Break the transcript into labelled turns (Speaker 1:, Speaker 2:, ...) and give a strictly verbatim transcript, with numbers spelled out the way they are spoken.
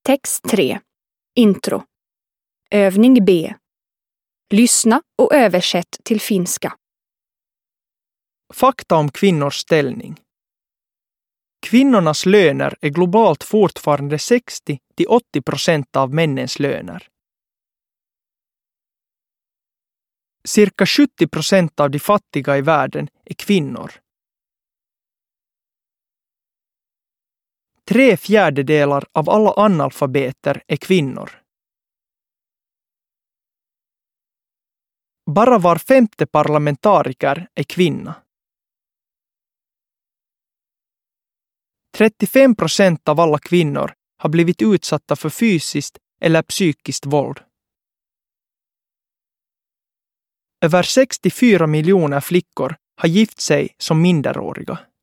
Speaker 1: Text tre. Intro. Övning B. Lyssna och översätt till finska.
Speaker 2: Fakta om kvinnors ställning. Kvinnornas löner är globalt fortfarande sextio till åttio procent av männens löner. Cirka sjuttio procent av de fattiga i världen är kvinnor. Tre fjärdedelar av alla analfabeter är kvinnor. Bara var femte parlamentariker är kvinna. trettiofem procent av alla kvinnor har blivit utsatta för fysiskt eller psykiskt våld. Över sextiofyra miljoner flickor har gift sig som minderåriga.